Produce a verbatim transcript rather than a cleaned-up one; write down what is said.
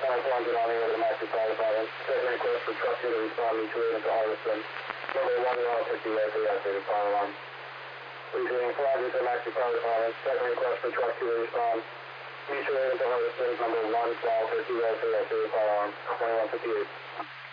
five one, get on the over to Maxi Fire Department. Second request for truck two to respond mutually into Harveston. Number one, one fifty, right for the activated fire alarm. Mutually five to Maxi Fire Department. Second request for truck two to respond mutually into Harveston. Number one, one fifty, right for the activated fire alarm. twenty-one fifty-eight.